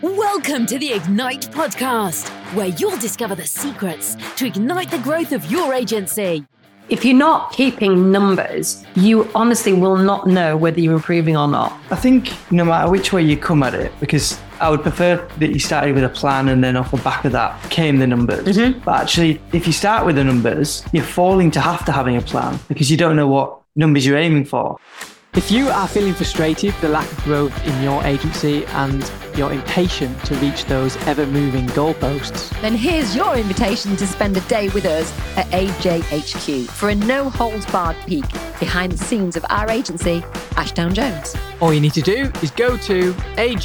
Welcome to the Ignite podcast, where you'll discover the secrets to ignite the growth of your agency. If you're not keeping numbers, you honestly will not know whether you're improving or not. I think no matter which way you come at it, because I would prefer that you started with a plan and then off the back of that came the numbers. But actually, if you start with the numbers, you're falling to having a plan because you don't know what numbers you're aiming for. If you are feeling frustrated with the lack of growth in your agency and you're impatient to reach those ever-moving goalposts, then here's your invitation to spend a day with us at AJHQ for a no-holds-barred peek behind the scenes of our agency, Ashdown Jones. all you need to do is go to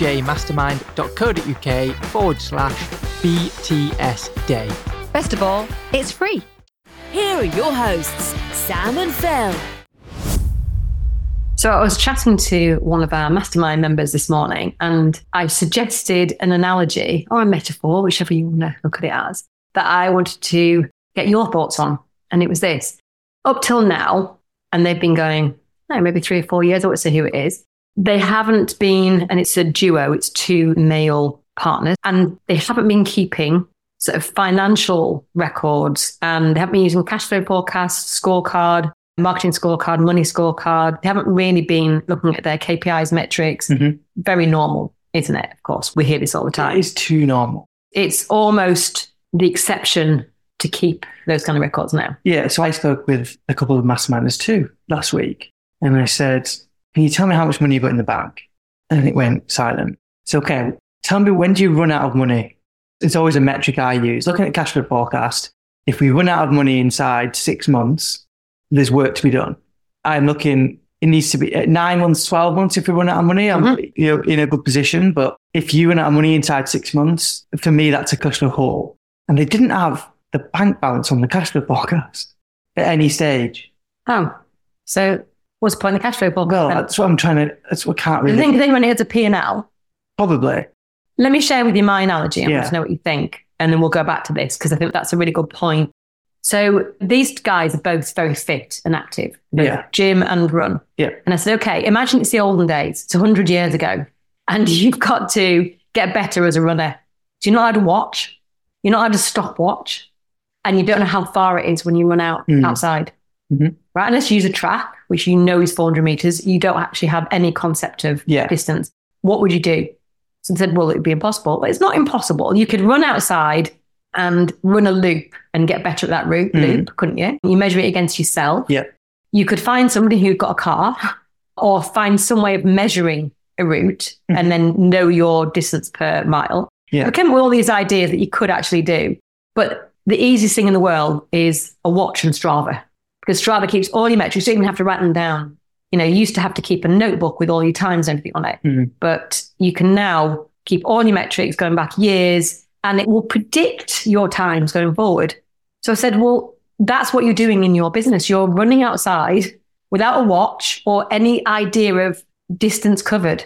ajmastermind.co.uk/BTS Day. Best of all, it's free. Here are your hosts, Sam and Phil. So I was chatting to one of our mastermind members this morning, and I suggested an analogy or a metaphor, whichever you want to look at it as, that I wanted to get your thoughts on. And it was this. Up till now, and they've been going, maybe 3 or 4 years, I won't say who it is, they haven't been, and it's a duo, it's 2 male partners, and they haven't been keeping sort of financial records, and they haven't been using cash flow forecast, scorecard, marketing scorecard, money scorecard. They haven't really been looking at their KPIs, metrics. Very normal, isn't it? Of course, we hear this all the time. It is too normal. It's almost the exception to keep those kind of records now. Yeah, so I spoke with a couple of masterminders too last week, and I said, can you tell me how much money you got in the bank? And it went silent. So, okay, tell me, when do you run out of money? It's always a metric I use. Looking at cash flow forecast, if we run out of money inside 6 months, there's work to be done. I'm looking, it needs to be at 9 months, 12 months. If we run out of money, I'm in a good position. But if you run out of money inside 6 months, for me, that's a cash flow hole. And they didn't have the bank balance on the cash flow forecast at any stage. Oh, so what's the point of the cash flow forecast? Well, that's what I'm trying to, that's what I can't really. I think they run it as a P&L. Probably. Let me share with you my analogy. I want to know what you think. And then we'll go back to this because I think that's a really good point. So these guys are both very fit and active, gym and run. Yeah. And I said, okay, imagine it's the olden days. It's 100 years ago. And you've got to get better as a runner. Do you know how to watch? You're not allowed to stop watch. And you don't know how far it is when you run out outside. Right? Unless you use a track, which you know is 400 meters, you don't actually have any concept of distance. What would you do? So I said, well, it would be impossible. But it's not impossible. You could run outside and run a loop and get better at that loop, couldn't you? You measure it against yourself. Yeah. You could find somebody who's got a car or find some way of measuring a route and then know your distance per mile. Yeah. I came up with all these ideas that you could actually do. But the easiest thing in the world is a watch and Strava, because Strava keeps all your metrics. You don't even have to write them down. You know, you used to have to keep a notebook with all your times and everything on it. But you can now keep all your metrics going back years, and it will predict your times going forward. So I said, well, that's what you're doing in your business. You're running outside without a watch or any idea of distance covered.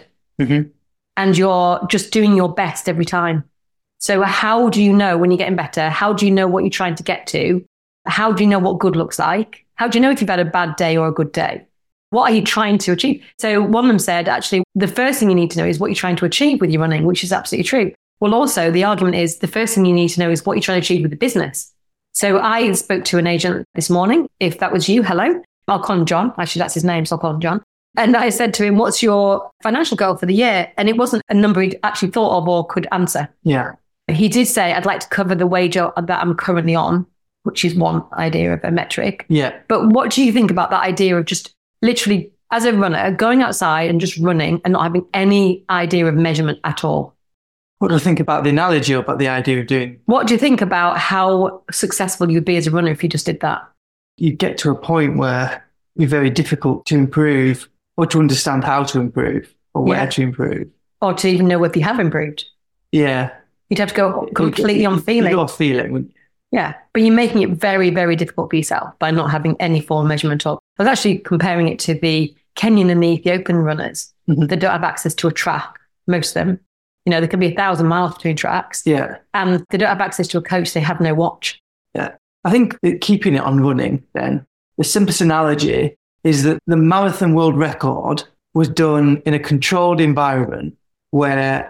And you're just doing your best every time. So how do you know when you're getting better? How do you know what you're trying to get to? How do you know what good looks like? How do you know if you've had a bad day or a good day? What are you trying to achieve? So one of them said, actually, the first thing you need to know is what you're trying to achieve with your running, which is absolutely true. Well, also, the argument is the first thing you need to know is what you're trying to achieve with the business. So I spoke to an agent this morning. If that was you, hello. I'll call him John. Actually, that's his name, so I'll call him John. And I said to him, what's your financial goal for the year? And it wasn't a number he'd actually thought of or could answer. Yeah. He did say, I'd like to cover the wage that I'm currently on, which is one idea of a metric. Yeah. But what do you think about that idea of just literally, as a runner, going outside and just running and not having any idea of measurement at all? What do I think about the analogy or about the idea of doing? What do you think about how successful you'd be as a runner if you just did that? You get to a point where it's very difficult to improve or to understand how to improve or where to improve. Or to even know if you have improved. Yeah. You'd have to go completely on feeling. You'd go off feeling, wouldn't you? Yeah. But you're making it very, very difficult for yourself by not having any form of measurement. I was actually comparing it to the Kenyan and the Ethiopian runners that don't have access to a track, most of them. You know, there can be 1,000 miles between tracks. Yeah. And they don't have access to a coach. They have no watch. Yeah. I think that keeping it on running then, the simplest analogy is that the marathon world record was done in a controlled environment where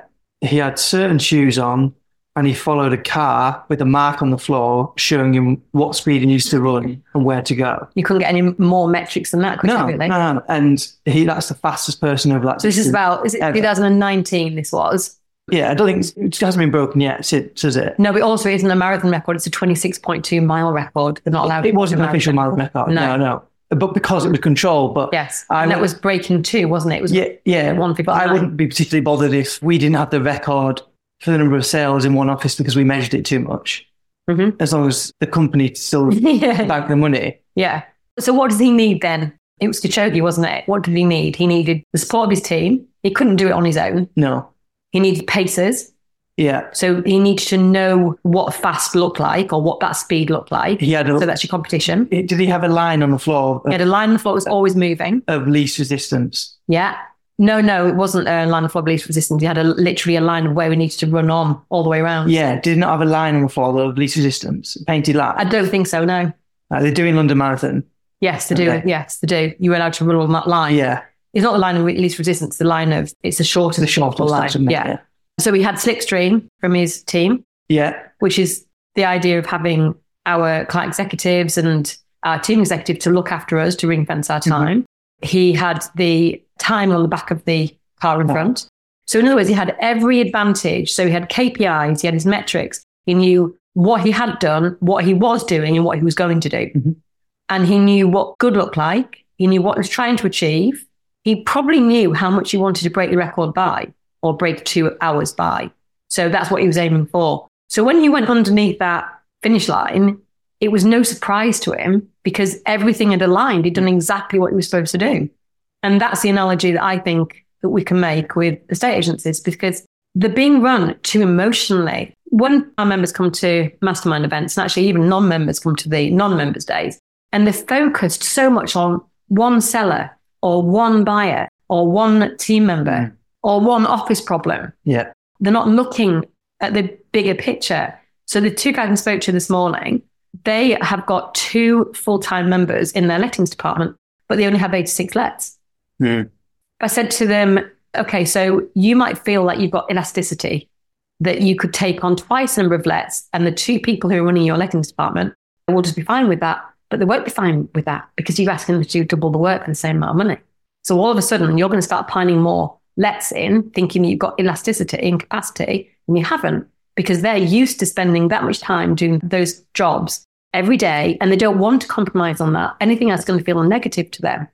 he had certain shoes on and he followed a car with a mark on the floor showing him what speed he needs to run and where to go. You couldn't get any more metrics than that, could you, really? No. And that's the fastest person over that. So this is about, is it ever. 2019 this was? Yeah, I don't think it hasn't been broken yet, does it? No, but also it isn't a marathon record. It's a 26.2 mile record. They're not allowed. It wasn't an official marathon record. No. But because it was controlled. But yes, and that was breaking 2, wasn't it? It was 1:59. But I wouldn't be particularly bothered if we didn't have the record for the number of sales in one office because we measured it too much. Mm-hmm. As long as the company still banked the money. Yeah. So what does he need then? It was Kipchoge, wasn't it? What did he need? He needed the support of his team. He couldn't do it on his own. No. He needed pacers. Yeah. So he needed to know what fast looked like or what that speed looked like. So that's your competition. Did he have a line on the floor? He had a line on the floor that was always moving. Of least resistance? Yeah. No, it wasn't a line on the floor of least resistance. He had literally a line of where we needed to run on all the way around. Yeah. Did not have a line on the floor of least resistance? Painted line? I don't think so, no. They're doing London Marathon? Yes, they do. Okay. Yes, they do. You were allowed to run on that line. Yeah. It's not the line of least resistance. The line of, it's the shortest line. Yeah. So we had Slickstream from his team. Yeah. Which is the idea of having our client executives and our team executive to look after us, to ring fence our time. Mm-hmm. He had the time on the back of the car in front. So in other words, he had every advantage. So he had KPIs, he had his metrics. He knew what he had done, what he was doing, and what he was going to do. Mm-hmm. And he knew what good looked like. He knew what he was trying to achieve. He probably knew how much he wanted to break the record by, or break 2 hours by. So that's what he was aiming for. So when he went underneath that finish line, it was no surprise to him because everything had aligned. He'd done exactly what he was supposed to do. And that's the analogy that I think that we can make with estate agencies, because they're being run too emotionally. When our members come to mastermind events, and actually even non-members come to the non-members days, and they're focused so much on one seller or one buyer or one team member or one office problem. Yeah. They're not looking at the bigger picture. So the 2 guys I spoke to this morning, they have got 2 full-time members in their lettings department, but they only have 86 lets. Mm. I said to them, okay, so you might feel like you've got elasticity, that you could take on twice the number of lets, and the 2 people who are running your lettings department will just be fine with that. But they won't be fine with that because you're asking them to do double the work for the same amount of money. So all of a sudden, you're going to start piling more lets in, thinking you've got elasticity and capacity, and you haven't, because they're used to spending that much time doing those jobs every day, and they don't want to compromise on that. Anything else is going to feel negative to them.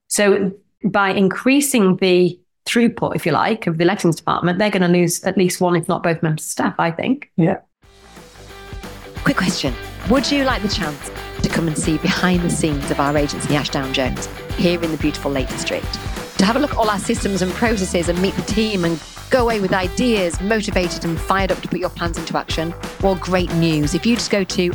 So by increasing the throughput, if you like, of the lettings department, they're going to lose at least one, if not both members of staff, I think. Yeah. Quick question. Would you like the chance to come and see behind the scenes of our agency, Ashdown Jones, here in the beautiful Lake District? To have a look at all our systems and processes and meet the team and go away with ideas, motivated and fired up to put your plans into action? Well, great news. If you just go to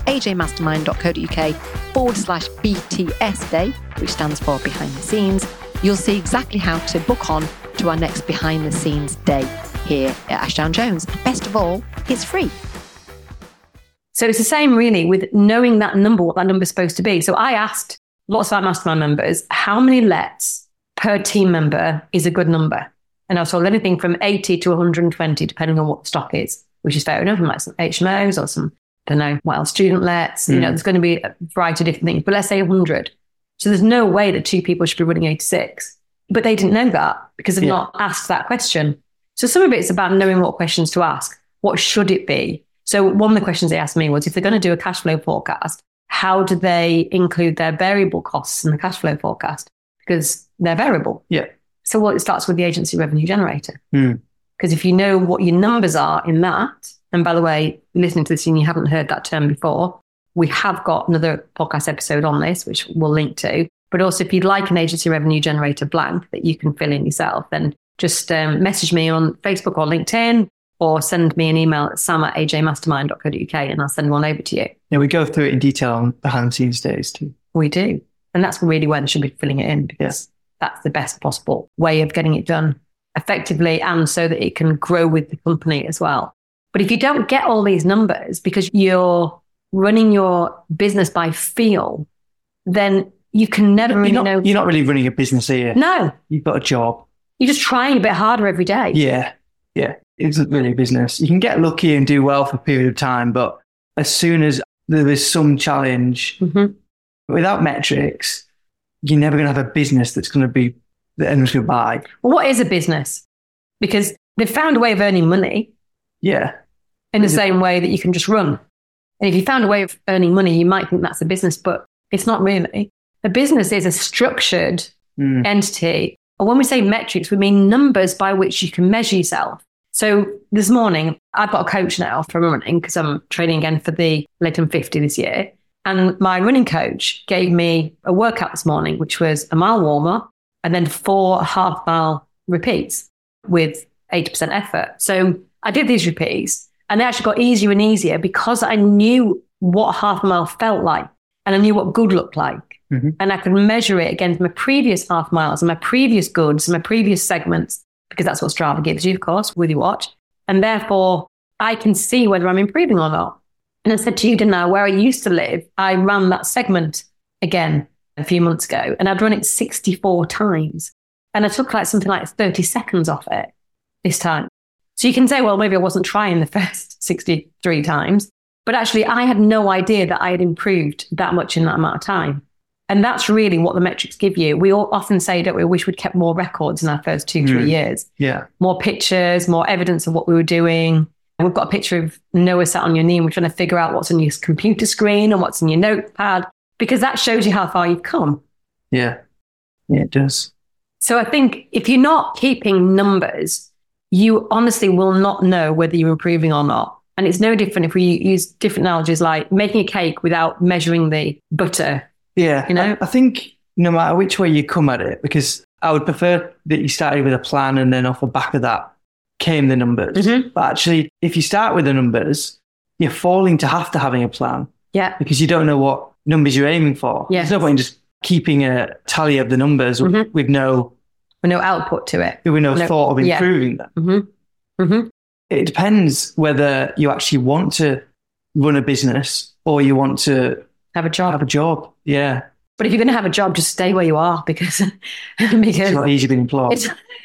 ajmastermind.co.uk/BTS Day, which stands for behind the scenes, you'll see exactly how to book on to our next behind the scenes day here at Ashdown Jones. Best of all, it's free. So it's the same really with knowing that number, what that number is supposed to be. So I asked lots of our mastermind members, how many lets per team member is a good number? And I was told anything from 80 to 120, depending on what the stock is, which is fair enough. You might have some HMOs or some, I don't know, what else, student lets. You know, there's going to be a variety of different things, but let's say 100. So there's no way that 2 people should be running 86. But they didn't know that because they've not asked that question. So some of it's about knowing what questions to ask. What should it be? So one of the questions they asked me was, if they're going to do a cash flow forecast, how do they include their variable costs in the cash flow forecast? Because they're variable. Yeah. So well, it starts with the agency revenue generator. Because if you know what your numbers are in that, and by the way, listening to this and you haven't heard that term before, we have got another podcast episode on this, which we'll link to. But also, if you'd like an agency revenue generator blank that you can fill in yourself, then just message me on Facebook or LinkedIn, or send me an email at sam@ajmastermind.co.uk and I'll send one over to you. Yeah, we go through it in detail on behind the scenes days too. We do. And that's really where they should be filling it in, because that's the best possible way of getting it done effectively, and so that it can grow with the company as well. But if you don't get all these numbers because you're running your business by feel, then you can never really know. You're not really running a business here. No. You've got a job. You're just trying a bit harder every day. Yeah. Yeah. isn't really a business. You can get lucky and do well for a period of time, but as soon as there is some challenge, without metrics, you're never going to have a business that anyone's going to buy. Well, what is a business? Because they've found a way of earning money. Yeah. In the same way that you can just run. And if you found a way of earning money, you might think that's a business, but it's not really. A business is a structured entity. And when we say metrics, we mean numbers by which you can measure yourself. So this morning, I've got a coach now for running because I'm training again for the Leighton 50 this year. And my running coach gave me a workout this morning, which was a mile warmer and then 4 half-mile repeats with 80% effort. So I did these repeats and they actually got easier and easier because I knew what half a mile felt like and I knew what good looked like. And I could measure it against my previous half miles and my previous goods and my previous segments, because that's what Strava gives you, of course, with your watch. And therefore, I can see whether I'm improving or not. And I said to you, didn't I, where I used to live, I ran that segment again a few months ago and I'd run it 64 times. And I took like something like 30 seconds off it this time. So you can say, well, maybe I wasn't trying the first 63 times, but actually I had no idea that I had improved that much in that amount of time. And that's really what the metrics give you. We all often say, don't we, wish we'd kept more records in our first 2-3 years. Yeah. More pictures, more evidence of what we were doing. And we've got a picture of Noah sat on your knee and we're trying to figure out what's on your computer screen and what's in your notepad, because that shows you how far you've come. Yeah. Yeah, it does. So I think if you're not keeping numbers, you honestly will not know whether you're improving or not. And it's no different if we use different analogies like making a cake without measuring the butter. Yeah. You know? I think no matter which way you come at it, because I would prefer that you started with a plan and then off the back of that came the numbers. But actually, if you start with the numbers, you're falling to having a plan. Yeah. Because you don't know what numbers you're aiming for. Yeah. There's no point in just keeping a tally of the numbers with no output to it. With no thought of improving them. It depends whether you actually want to run a business or you want to have a job. Yeah. But if you're going to have a job, just stay where you are because it's not easy being employed.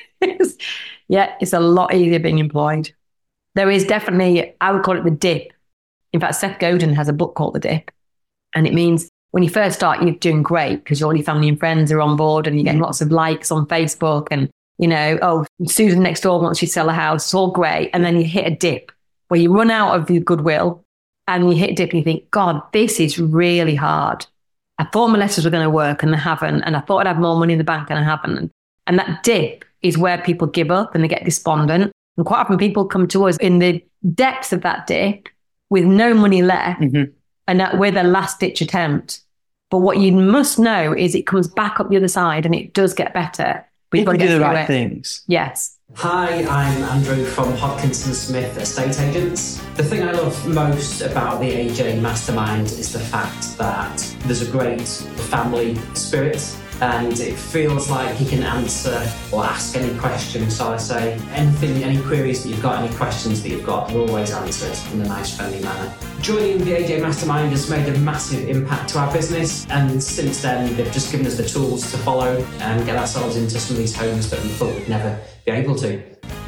It's a lot easier being employed. There is definitely, I would call it the dip. In fact, Seth Godin has a book called The Dip. And it means when you first start, you're doing great because all your family and friends are on board and you're getting lots of likes on Facebook and, you know, oh, Susan next door wants you to sell a house. It's all great. And then you hit a dip where you run out of your goodwill and you hit a dip and you think, God, this is really hard. I thought my letters were going to work and they haven't. And I thought I'd have more money in the bank and I haven't. And that dip is where people give up and they get despondent. And quite often people come to us in the depths of that dip with no money left and that we're their last ditch attempt. But what you must know is it comes back up the other side and it does get better. But you've got to do the right things. Yes. Hi, I'm Andrew from Hodkinson Smith Estate Agents. The thing I love most about the AJ Mastermind is the fact that there's a great family spirit and it feels like you can answer or ask any questions. So I say anything, any queries that you've got, any questions that you've got, are always answered in a nice, friendly manner. Joining the AJ Mastermind has made a massive impact to our business, and since then they've just given us the tools to follow and get ourselves into some of these homes that we thought we'd never be able to.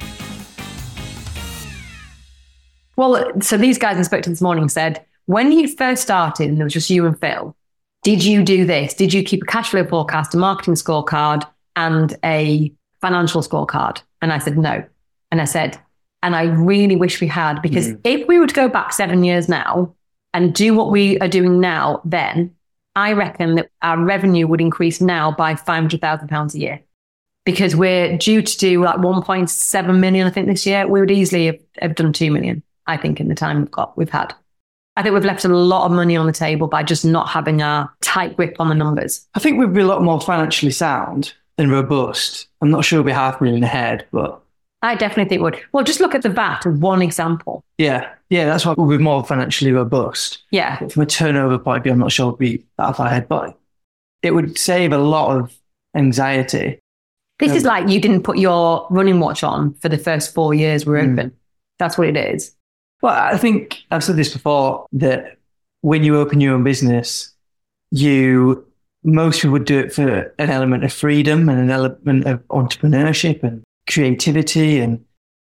Well, so these guys I spoke to this morning said, when you first started and there was just you and Phil, did you do this? Did you keep a cash flow forecast, a marketing scorecard, and a financial scorecard? And I said, no. And I said, and I really wish we had, because if we were to go back 7 years now and do what we are doing now, then I reckon that our revenue would increase now by £500,000 a year, because we're due to do like 1.7 million, I think, this year. We would easily have done 2 million, I think, in the time we've had. I think we've left a lot of money on the table by just not having a tight grip on the numbers. I think we'd be a lot more financially sound and robust. I'm not sure we'll be $500,000 ahead, but I definitely think it would. Well, just look at the VAT as one example. Yeah, that's why we'll be more financially robust. Yeah. But from a turnover point of view, I'm not sure we'll be that far ahead, but it would save a lot of anxiety. This is like you didn't put your running watch on for the first 4 years we're open. That's what it is. Well, I think I've said this before, that when you open your own business, most people would do it for an element of freedom and an element of entrepreneurship and creativity. And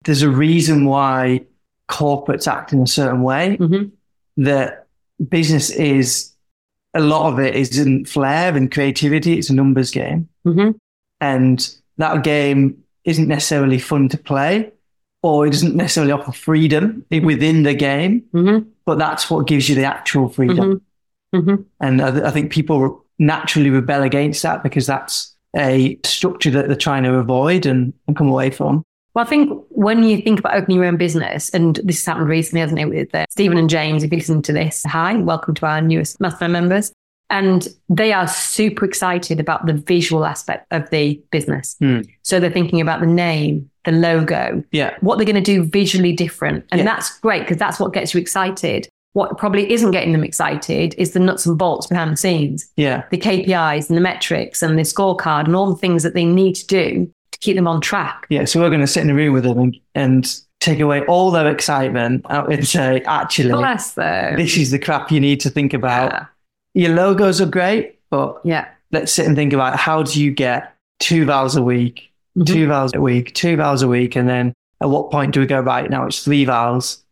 there's a reason why corporates act in a certain way. That business is, a lot of it isn't flair and creativity. It's a numbers game. And that game isn't necessarily fun to play, or it doesn't necessarily offer freedom within the game, but that's what gives you the actual freedom. And I think people naturally rebel against that because that's a structure that they're trying to avoid and come away from. Well, I think when you think about opening your own business, and this has happened recently, hasn't it, with Stephen and James, if you listen to this, hi, welcome to our newest mastermind members. And they are super excited about the visual aspect of the business. So they're thinking about the name, the logo, what they're going to do visually different. And that's great because that's what gets you excited. What probably isn't getting them excited is the nuts and bolts behind the scenes. The KPIs and the metrics and the scorecard and all the things that they need to do to keep them on track. So we're going to sit in a room with them and take away all their excitement and say, actually, this is the crap you need to think about. Your logos are great, but let's sit and think about how do you get 2 vowels a week, 2 vowels a week, 2 vowels a week, and then at what point do we go, right, now it's 3 vowels,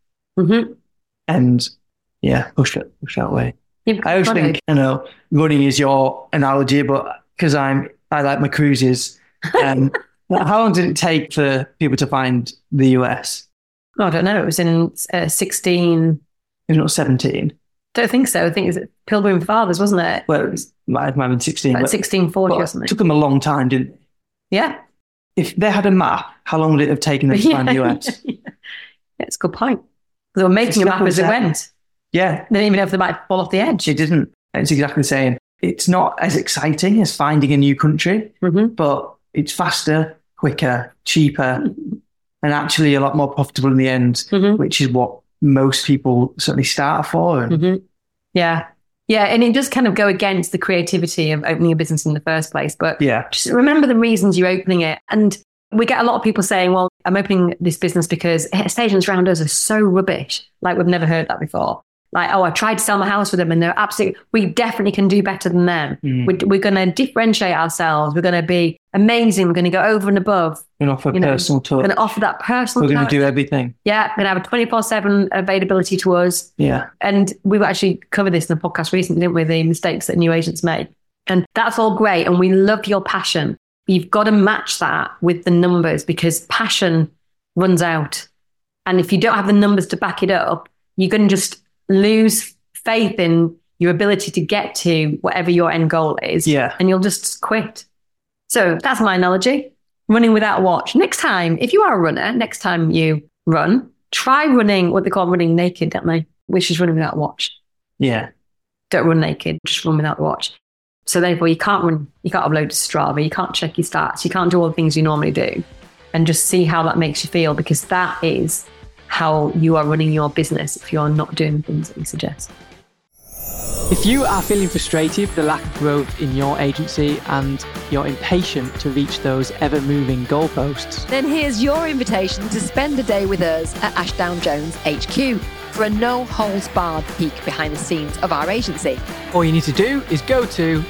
and push that way. I always think, running is your analogy, but because I like my cruises. How long did it take for people to find the US? Oh, I don't know. It was in 16. It was not 17. Don't think so. I think it was Pilgrim Fathers, wasn't it? Well, it might have been 16. Like 1640 or something. It took them a long time, didn't it? Yeah. If they had a map, how long would it have taken them to find the US? It's a good point. They were making a map as it went. They didn't even know if they might fall off the edge. It didn't. It's exactly the same. It's not as exciting as finding a new country, but it's faster, quicker, cheaper, and actually a lot more profitable in the end, which is what most people certainly start for. Yeah, and it does kind of go against the creativity of opening a business in the first place. But just remember the reasons you're opening it. And we get a lot of people saying, well, I'm opening this business because estate agents around us are so rubbish. Like, we've never heard that before. Like, I tried to sell my house with them and they're absolutely, we definitely can do better than them. We're going to differentiate ourselves. We're going to be amazing. We're going to go over and above. We're going to offer personal touch. We're going to offer that personal touch. We're going to do everything. Yeah. We're going to have a 24/7 availability to us. And we've actually covered this in the podcast recently, didn't we? The mistakes that new agents make. And that's all great. And we love your passion. You've got to match that with the numbers because passion runs out. And if you don't have the numbers to back it up, you're going to just lose faith in your ability to get to whatever your end goal is. And you'll just quit. So that's my analogy. Running without a watch. Next time, if you are a runner, next time you run, try running what they call running naked, don't they? Which is running without a watch. Don't run naked, just run without the watch. So therefore you can't run, you can't upload to Strava, you can't check your stats, you can't do all the things you normally do. And just see how that makes you feel, because that is how you are running your business if you're not doing the things that we suggest. If you are feeling frustrated with the lack of growth in your agency and you're impatient to reach those ever-moving goalposts, then here's your invitation to spend a day with us at Ashdown Jones HQ for a no-holds-barred peek behind the scenes of our agency. All you need to do is go to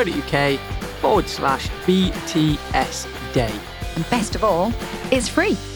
ajmastermind.co.uk/BTS Day. And best of all, it's free.